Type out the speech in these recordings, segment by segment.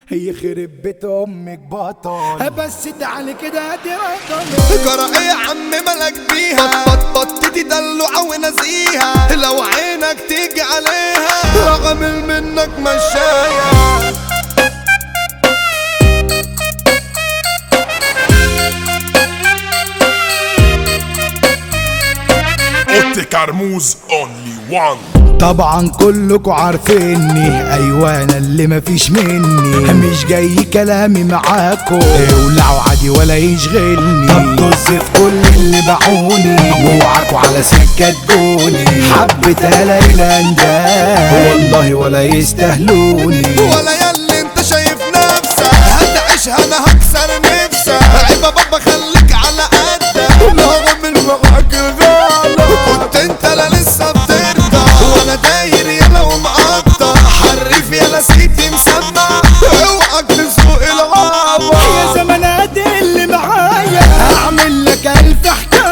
يخرب بيت امك بطل بس تعالي كده ادي رقمي. جرى ايه يا عم مالك بيها؟ بطتي دلوعة ونزيها، لو عينك تيجي عليها رغم منك مشاية. اوتي كرموز اونلي وان. طبعا كلكوا عارفيني، ايوه انا اللي مفيش مني، مش جاي كلامي معاكو اولعوا عادي ولا يشغلني. طب طز في كل اللي باعوني، اوعكوا على سكة تجوني، حبة هلايل ده والله ولا يستاهلوني. ولا ياللي انت شايف نفسك هتعيشها انا هكسر نفسك، عيبة بابا خليك على قدك، رغم من معاك غالة كنت انت لا لسه بترضى، وانا داير يالا ومقطع حريف يالا سيتي مسمع، اوعك تسوق العابة. يا زمانات اللي معايا هعمل لك الف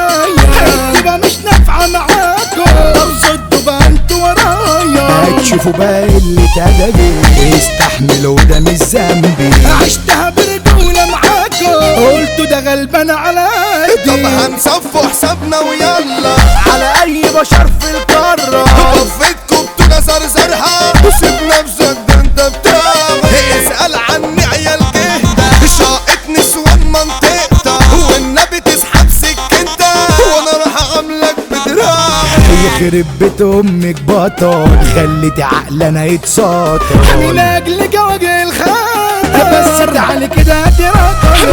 حكاية، تبقى مش نافعة معاكم، طب صدوا بقى انتوا ورايا، هتشوفوا بقى اللي تدبي، استحملوا ده مش ذنبي، عشتها برجولة معاكم، قلتوا ده غلبان على طب ايدي. هنصفوا حسابنا ويلا على اي بشر في القارة، وقفتكم بتوجة زرزرها، وسيب نفسك ده انت بتاعي، اسأل عني عيال جهدة، شاقت نسوان منطقتك، والنبي تسحب سكنتك، وانا راح اعملك بدراعي. يخرب بيت امك بطل، خليتي عقلنا يتساطر، انا لاجلك وجه الخاطر، بس تعالي كده ادي رقم،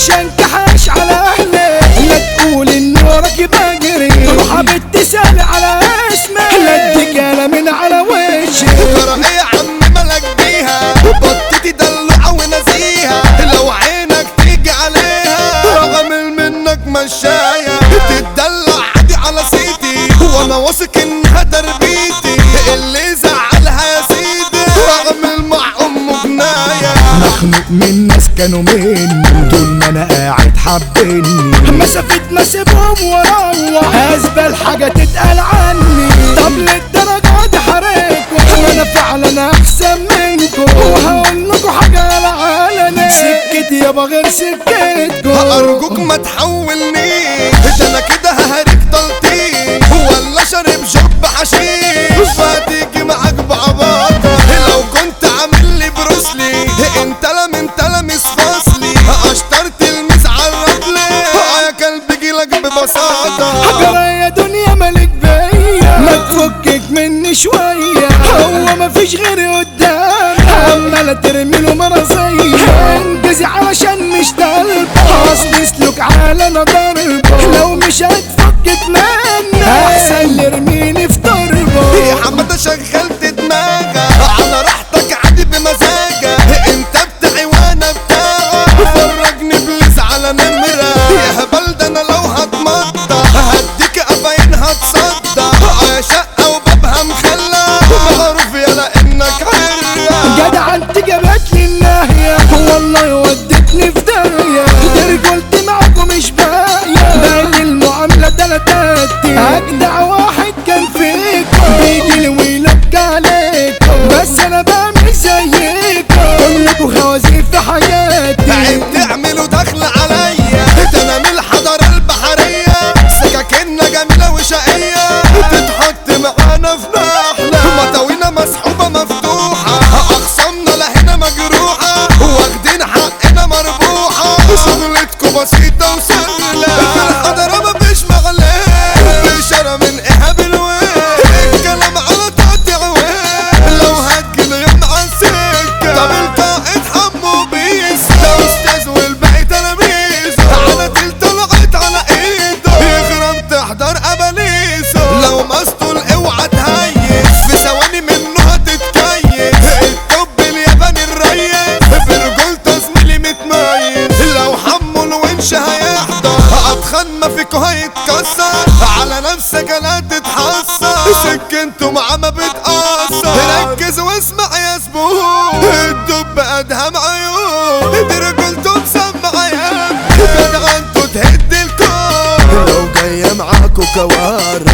متشنكحش على اهلي، لا تقول اني وراكي بجري، روح بتسألي على اسمي، لا اديك انا من على وشي. ترى ايه يا عم مالك بيها؟ بطتي دلوعة ونزيها، لو عينك تيجي عليها رغم منك مشاية، تتدلع عادي على سيدي، وانا واثق انها تربيتي، اللي زعلها يا سيدي رغم مع امه جناية. مخنوق من ناس كانوا مني، طول ما انا قاعد حبني، مسافة ما سيبهم واروح، ازبل حاجة تتقال عني، طب للدرجة دي حريكوا، انا فعلا احسن منكوا، وهقول لكوا حاجة على علني، سكتي يابا غير سكتكوا، ارجوك ما تحولنيش، ده انا كده ههريك طلتي، ولا شارب جب حشيش، فهتيجي معاك بعباطة، لو كنت عامل لي بروسلي انت لمس فصلي، اشطرت الميز عالرجلي، يا كلب جيلك ببساطة. حجرة يا دنيا مالك بيا، ما تفكك مني شوية، هو مفيش غيري قدامي، عمالة ترميله مرضية، انجزي علشان مش طالبة، اصل اسلك على انا ضربة، لو مش هتفكك مني احسن اللي ارميني في ضربة. يا حمادة شغلت دماغك على راحتك عادي بمزاجك، انت بتاعي وانا بتاعك، فرجني بليز على نمرة، يا هبل ده انا لو هتمطى هديك قباين هتصدى، شقة وبابها مخلى، معروف يالا انك عرة. جدع انت جابتلي الناهية، والله ودتني في داهية، دي رجولتي معاكم مش باقية، باقي المعاملة تلاتاتي، اجدع واحد كان فيكم، بيجي لي ويلك عليكم، بس انا بعمل زيكم، كلكوا خوازيق في حياتي، عيب تعملوا دخل عليا، ده انا من الحضارة البحرية، سكاكيننا جميلة وشقية، تتحط معانا في نحلة، مطاوينا مسحوبة مفتوحة، اخصامنا لهنا مجروحة، واخدين حقنا مربوحة، شغلتكوا بسيطة وسهلة، في الحضارة مفيش مغلاه، اشارة من ايهاب الويل، الكلام على تقطيع ويل، لو هتجيلي يوم عالسكة، طب القائد حمو بيس، ده استاذ والباقي تلاميذ، على تلت طلعت على ايده، يخرب تحضر اباليسه، لو مسطول اوعى تهيس، في ثواني منه هتتكيس، الطب الياباني الريس، في رجولته زميلي متميز، لو حمو الونش هيحضر، اتخن ما فيكوا هيتكسر، على نفسك لا تتحسر، سكنته معاه ما بتأثر، ركز واسمع يا زبون، الدب ادهم عيون، دي رجولته مسمع يا ابني، جدع انتوا تهد الكون، لو جاية معاكوا كوارث